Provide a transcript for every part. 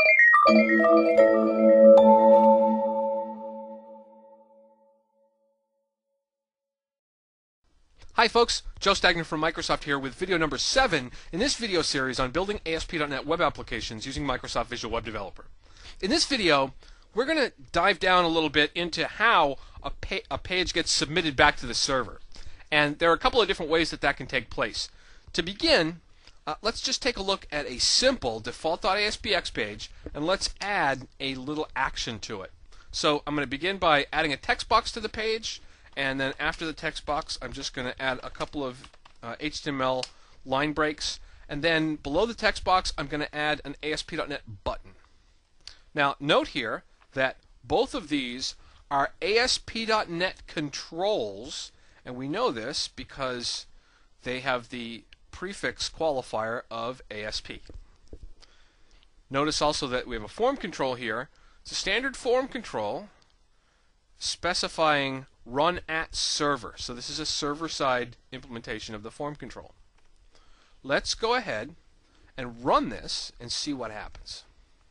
Hi folks, Joe Stagner from Microsoft here with video number 7 in this video series on building ASP.NET web applications using Microsoft Visual Web Developer. In this video, we're going to dive down a little bit into how a page gets submitted back to the server. And there are a couple of different ways that can take place. To begin, let's just take a look at a simple default.aspx page, and let's add a little action to it. So I'm going to begin by adding a text box to the page, and then after the text box I'm just going to add a couple of HTML line breaks, and then below the text box I'm going to add an ASP.NET button. Now note here that both of these are ASP.NET controls, and we know this because they have the prefix qualifier of ASP. Notice also that we have a form control here. It's a standard form control specifying run at server. So this is a server-side implementation of the form control. Let's go ahead and run this and see what happens.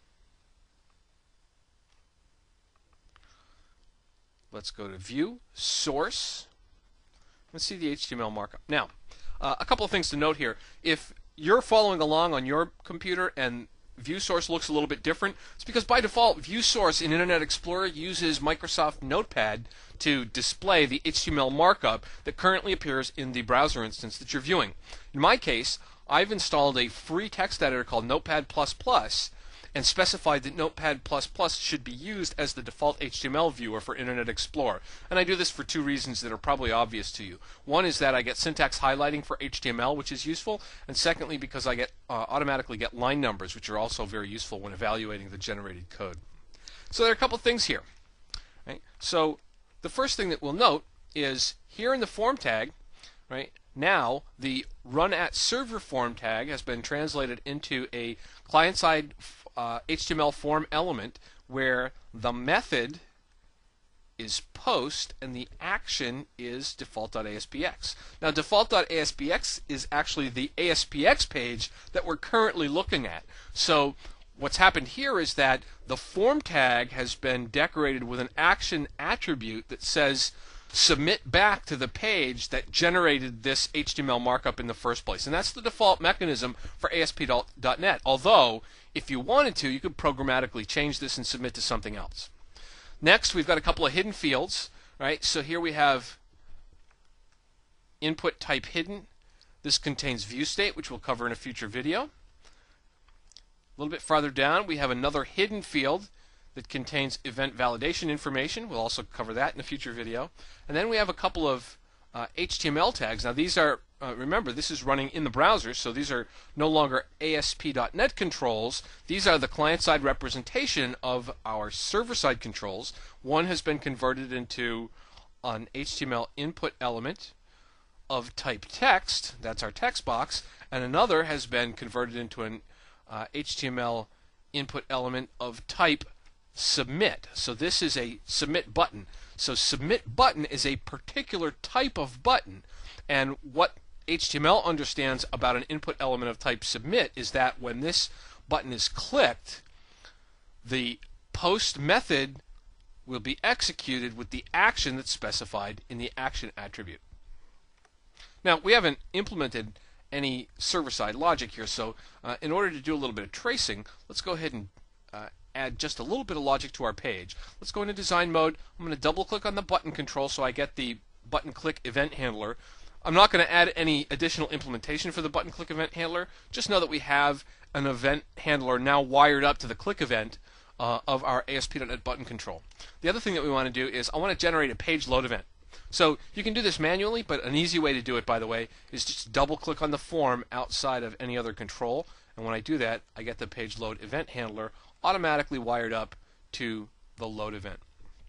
Let's go to View, Source. Let's see the HTML markup. Now, a couple of things to note here. If you're following along on your computer and View Source looks a little bit different, it's because by default View Source in Internet Explorer uses Microsoft Notepad to display the HTML markup that currently appears in the browser instance that you're viewing. In my case, I've installed a free text editor called Notepad++ and specified that Notepad++ should be used as the default HTML viewer for Internet Explorer. And I do this for two reasons that are probably obvious to you. One is that I get syntax highlighting for HTML, which is useful, and secondly because I automatically get line numbers, which are also very useful when evaluating the generated code. So there are a couple things here. Right? So the first thing that we'll note is here in the form tag, right, now the run at server form tag has been translated into a client-side HTML form element where the method is post and the action is default.aspx. Now default.aspx is actually the ASPX page that we're currently looking at. So what's happened here is that the form tag has been decorated with an action attribute that says submit back to the page that generated this HTML markup in the first place. And that's the default mechanism for ASP.NET. Although, if you wanted to, you could programmatically change this and submit to something else. Next, we've got a couple of hidden fields. Right? So here we have input type hidden. This contains view state, which we'll cover in a future video. A little bit farther down, we have another hidden field that contains event validation information. We'll also cover that in a future video. And then we have a couple of HTML tags. Now these are, remember, this is running in the browser, so these are no longer ASP.NET controls. These are the client-side representation of our server-side controls. One has been converted into an HTML input element of type text, that's our text box, and another has been converted into an HTML input element of type submit. So this is a submit button. So submit button is a particular type of button, and what HTML understands about an input element of type submit is that when this button is clicked, the post method will be executed with the action that's specified in the action attribute. Now we haven't implemented any server-side logic here, so in order to do a little bit of tracing, let's go ahead and add just a little bit of logic to our page. Let's go into design mode. I'm going to double click on the button control so I get the button click event handler. I'm not going to add any additional implementation for the button click event handler. Just know that we have an event handler now wired up to the click event of our ASP.NET button control. The other thing that we want to do is I want to generate a page load event. So you can do this manually, but an easy way to do it, by the way, is just double click on the form outside of any other control, and when I do that I get the page load event handler automatically wired up to the load event.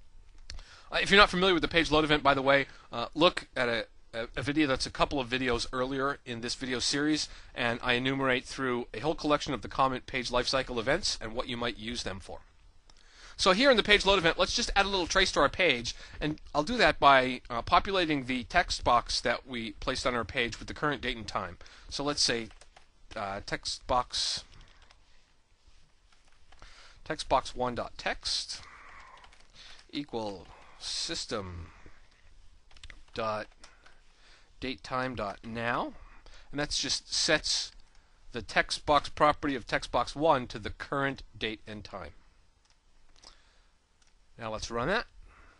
If you're not familiar with the page load event, by the way, look at a video that's a couple of videos earlier in this video series, and I enumerate through a whole collection of the common page lifecycle events and what you might use them for. So here in the page load event, let's just add a little trace to our page, and I'll do that by populating the text box that we placed on our page with the current date and time. So let's say text box textbox1.text equal system.datetime.now, and that's just sets the text box property of textbox1 to the current date and time. Now let's run that.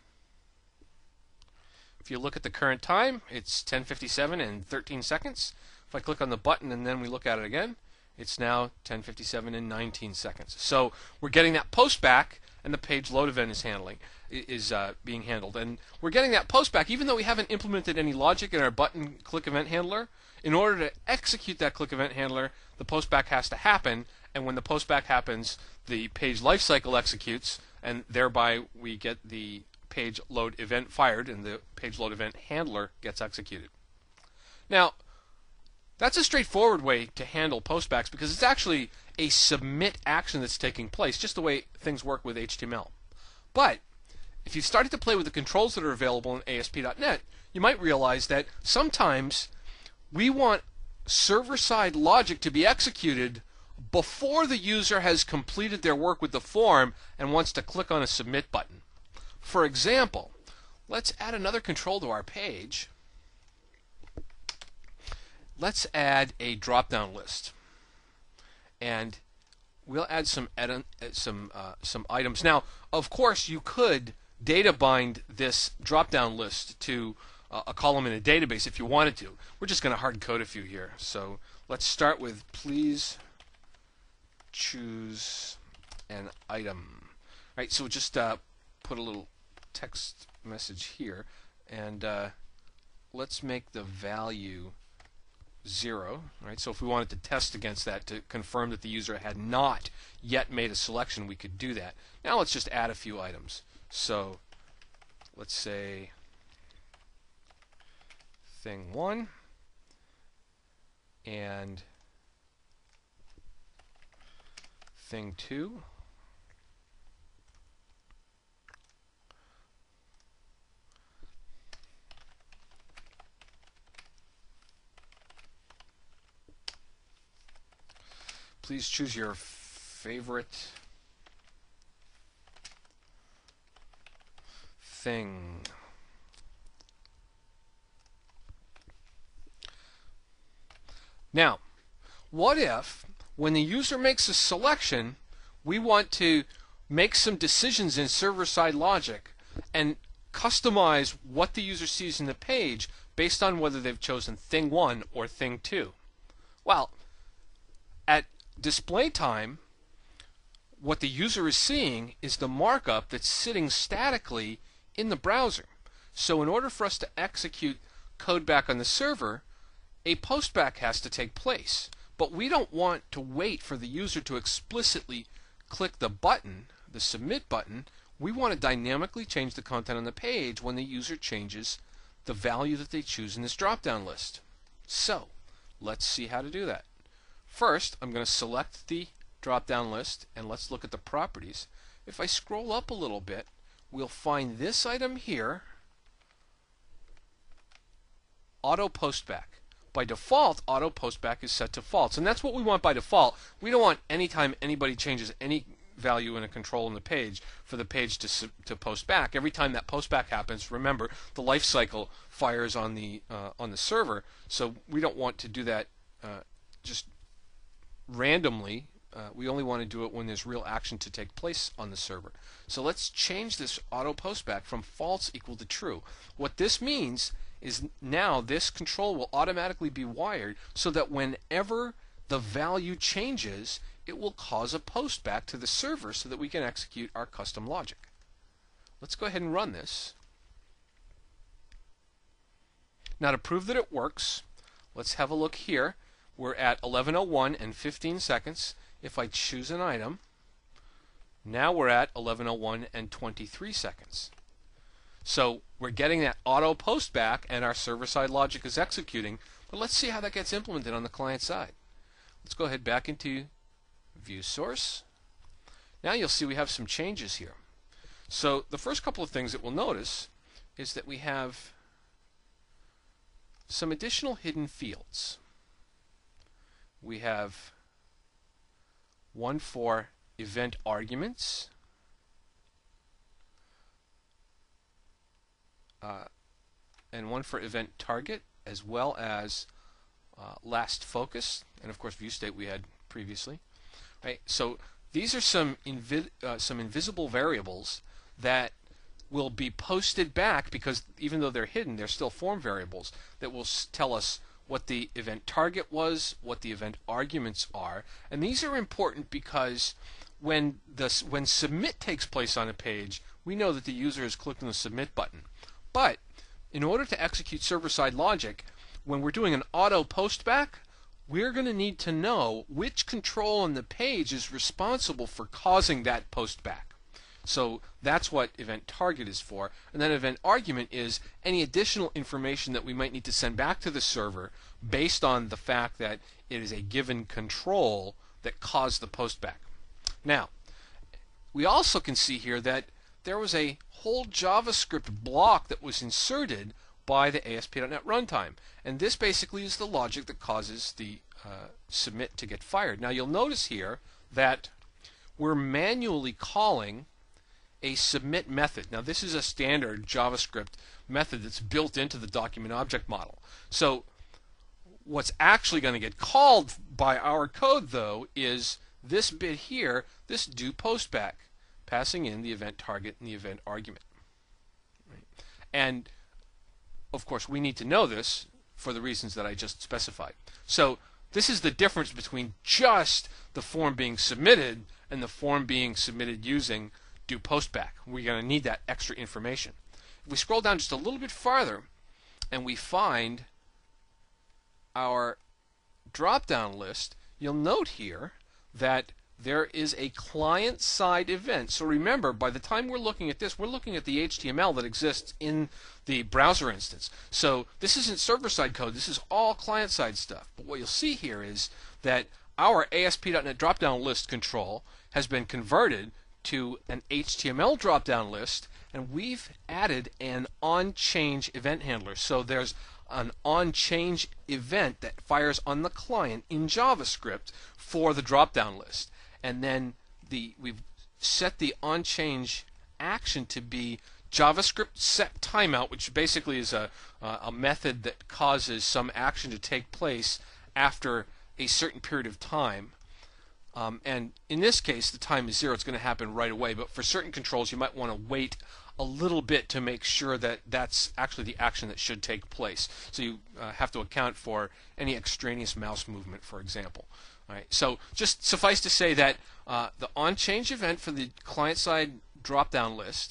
If you look at the current time, it's 10:57 and 13 seconds. If I click on the button and then we look at it again, it's now 10:57 and 19 seconds. So we're getting that post back, and the page load event is being handled. And we're getting that post back even though we haven't implemented any logic in our button click event handler. In order to execute that click event handler, the post back has to happen, and when the post back happens, the page lifecycle executes, and thereby we get the page load event fired, and the page load event handler gets executed. Now, that's a straightforward way to handle postbacks because it's actually a submit action that's taking place, just the way things work with HTML. But if you've started to play with the controls that are available in ASP.NET, you might realize that sometimes we want server-side logic to be executed before the user has completed their work with the form and wants to click on a submit button. For example, let's add another control to our page. Let's add a drop-down list, and we'll add some items. Now, of course, you could data bind this drop-down list to a column in a database if you wanted to. We're just going to hard code a few here. So let's start with please choose an item. All right, so we'll just put a little text message here, and let's make the value 0. Right? So if we wanted to test against that to confirm that the user had not yet made a selection, we could do that. Now let's just add a few items. So let's say thing 1 and thing 2. Please choose your favorite thing. Now, what if when the user makes a selection, we want to make some decisions in server-side logic and customize what the user sees in the page based on whether they've chosen thing 1 or thing 2? Well, at display time, what the user is seeing is the markup that's sitting statically in the browser. So in order for us to execute code back on the server, a postback has to take place. But we don't want to wait for the user to explicitly click the button, the submit button. We want to dynamically change the content on the page when the user changes the value that they choose in this drop-down list. So let's see how to do that. First, I'm going to select the drop-down list, and let's look at the properties. If I scroll up a little bit, we'll find this item here, auto postback. By default, auto postback is set to false, and that's what we want by default. We don't want anytime anybody changes any value in a control in the page for the page to post back. Every time that postback happens, remember the life cycle fires on the server, so we don't want to do that just randomly. We only want to do it when there's real action to take place on the server. So let's change this auto postback from false equal to true. What this means is now this control will automatically be wired so that whenever the value changes, it will cause a postback to the server so that we can execute our custom logic. Let's go ahead and run this. Now to prove that it works, let's have a look here. We're at 11:01 and 15 seconds. If I choose an item, now we're at 11:01 and 23 seconds. So we're getting that auto post back and our server-side logic is executing, but let's see how that gets implemented on the client side. Let's go ahead back into View Source. Now you'll see we have some changes here. So the first couple of things that we'll notice is that we have some additional hidden fields. We have one for event arguments, and one for event target, as well as last focus, and of course view state we had previously. Right? So these are some invisible variables that will be posted back, because even though they're hidden, they're still form variables that will tell us what the event target was, what the event arguments are. And these are important because when submit takes place on a page, we know that the user has clicked on the submit button. But in order to execute server-side logic, when we're doing an auto postback, we're going to need to know which control on the page is responsible for causing that postback. So that's what event target is for. And then event argument is any additional information that we might need to send back to the server based on the fact that it is a given control that caused the postback. Now, we also can see here that there was a whole JavaScript block that was inserted by the ASP.NET Runtime. And this basically is the logic that causes the submit to get fired. Now you'll notice here that we're manually calling a submit method. Now this is a standard JavaScript method that's built into the document object model. So what's actually going to get called by our code, though, is this bit here, this do postback, passing in the event target and the event argument. Right? And of course we need to know this for the reasons that I just specified. So this is the difference between just the form being submitted and the form being submitted using do postback. We're going to need that extra information. If we scroll down just a little bit farther and we find our drop-down list, you'll note here that there is a client-side event. So remember, by the time we're looking at this, we're looking at the HTML that exists in the browser instance. So this isn't server-side code, this is all client-side stuff. But what you'll see here is that our ASP.NET drop-down list control has been converted to an HTML drop-down list, and we've added an onChange event handler. So there's an onChange event that fires on the client in JavaScript for the drop-down list. And then we've set the onChange action to be JavaScript set timeout, which basically is a method that causes some action to take place after a certain period of time. And in this case, the time is 0. It's going to happen right away. But for certain controls, you might want to wait a little bit to make sure that that's actually the action that should take place. So you have to account for any extraneous mouse movement, for example. All right. So just suffice to say that the onChange event for the client-side drop-down list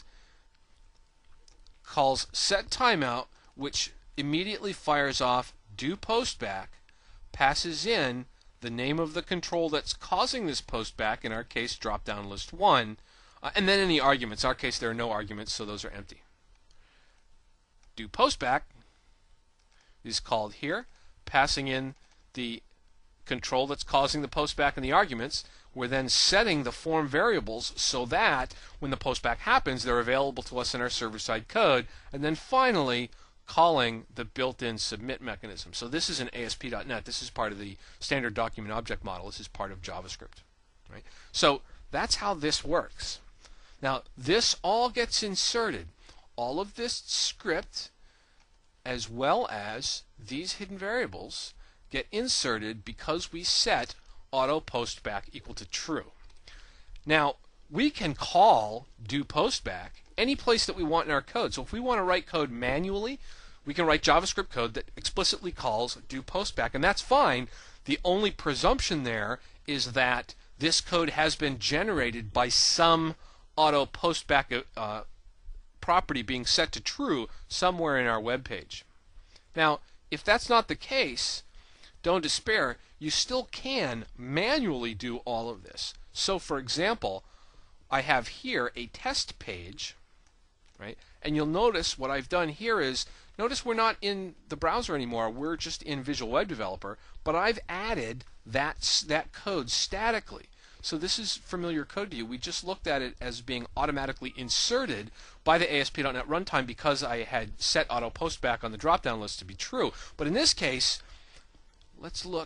calls set timeout, which immediately fires off do postback, passes in the name of the control that's causing this postback, in our case drop-down list 1, and then any arguments. In our case there are no arguments, so those are empty. Do postback is called here, passing in the control that's causing the postback and the arguments. We're then setting the form variables so that when the postback happens, they're available to us in our server-side code, and then finally calling the built-in submit mechanism. So this is in ASP.NET. This is part of the standard document object model. This is part of JavaScript. Right? So that's how this works. Now this all gets inserted. All of this script, as well as these hidden variables, get inserted because we set auto postback equal to true. Now we can call do postback any place that we want in our code. So if we want to write code manually, we can write JavaScript code that explicitly calls do postback, and that's fine. The only presumption there is that this code has been generated by some auto postback property being set to true somewhere in our web page. Now, if that's not the case, don't despair. You still can manually do all of this. So, for example, I have here a test page, right? And you'll notice what I've done here is, notice we're not in the browser anymore. We're just in Visual Web Developer, but I've added that code statically. So this is familiar code to you. We just looked at it as being automatically inserted by the ASP.NET Runtime because I had set auto postback on the drop-down list to be true. But in this case, let's look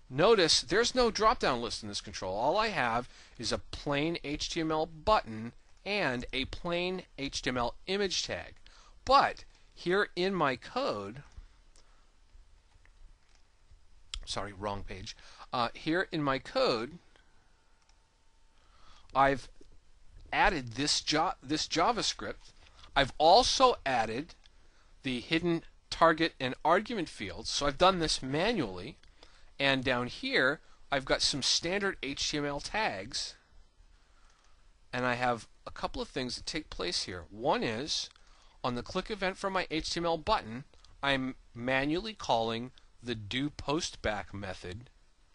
notice there's no drop-down list in this control. All I have is a plain HTML button and a plain HTML image tag. But here in my code, sorry, wrong page. Here in my code, I've added this JavaScript. I've also added the hidden target and argument fields. So I've done this manually. And down here, I've got some standard HTML tags. And I have a couple of things that take place here. One is, on the click event from my HTML button, I'm manually calling the doPostBack method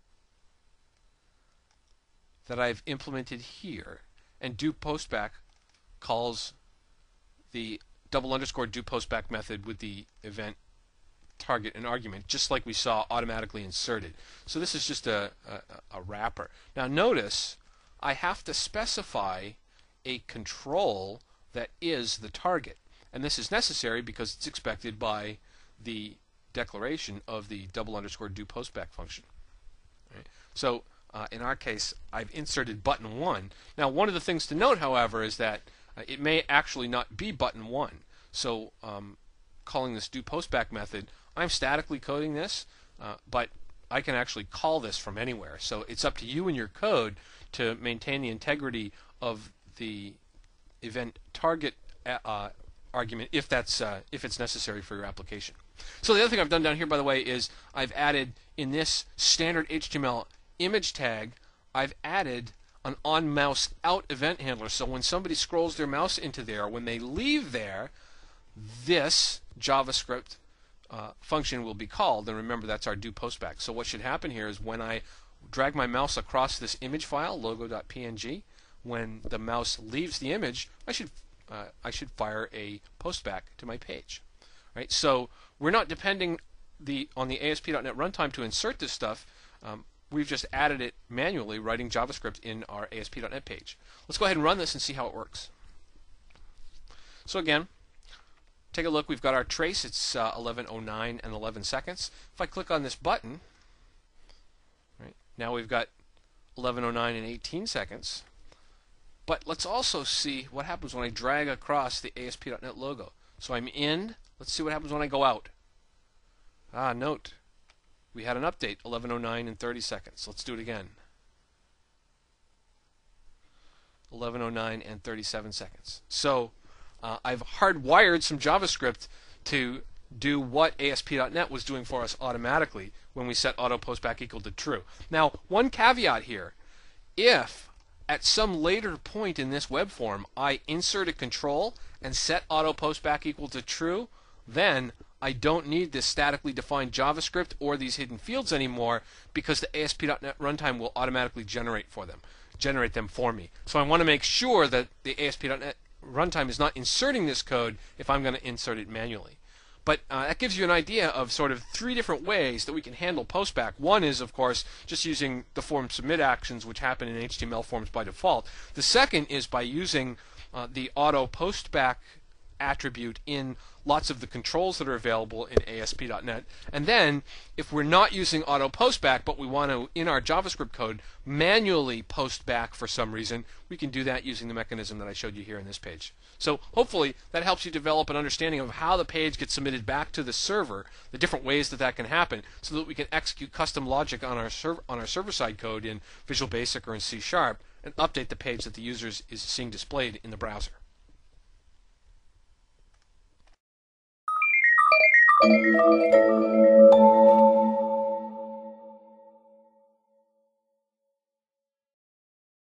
that I've implemented here. And doPostBack calls the _doPostBack method with the event target and argument, just like we saw automatically inserted. So this is just a wrapper. Now notice I have to specify a control that is the target. And this is necessary because it's expected by the declaration of the _doPostBack function. Right? So in our case, I've inserted button 1. Now one of the things to note, however, is that it may actually not be button 1. So calling this doPostBack method, I'm statically coding this, but I can actually call this from anywhere. So it's up to you and your code to maintain the integrity of the event target argument if it's necessary for your application. So the other thing I've done down here, by the way, is I've added in this standard HTML image tag, I've added an onMouseOut event handler. So when somebody scrolls their mouse into there, when they leave there, this JavaScript function will be called. And remember, that's our doPostBack. So what should happen here is when I drag my mouse across this image file, logo.png, when the mouse leaves the image, I should fire a postback to my page. Right? So we're not depending on the ASP.NET Runtime to insert this stuff. We've just added it manually, writing JavaScript in our ASP.NET page. Let's go ahead and run this and see how it works. So again, take a look. We've got our trace. It's 11:09 and 11 seconds. If I click on this button, right, now we've got 11:09 and 18 seconds. But let's also see what happens when I drag across the ASP.NET logo. So I'm in. Let's see what happens when I go out. Note, we had an update, 11:09 and 30 seconds. Let's do it again. 11:09 and 37 seconds. So I've hardwired some JavaScript to do what ASP.NET was doing for us automatically when we set autoPostback equal to true. Now, one caveat here. If at some later point in this web form I insert a control and set autoPostback equal to true, then I don't need this statically defined JavaScript or these hidden fields anymore, because the ASP.NET Runtime will automatically generate them for me. So I want to make sure that the ASP.NET Runtime is not inserting this code if I'm going to insert it manually. But that gives you an idea of sort of 3 different ways that we can handle postback. One is, of course, just using the form submit actions, which happen in HTML forms by default. The second is by using the auto postback attribute in lots of the controls that are available in ASP.NET. And then, if we're not using auto postback, but we want to, in our JavaScript code, manually post back for some reason, we can do that using the mechanism that I showed you here in this page. So hopefully that helps you develop an understanding of how the page gets submitted back to the server, the different ways that that can happen, so that we can execute custom logic on our server-side code in Visual Basic or in C# and update the page that the user is seeing displayed in the browser.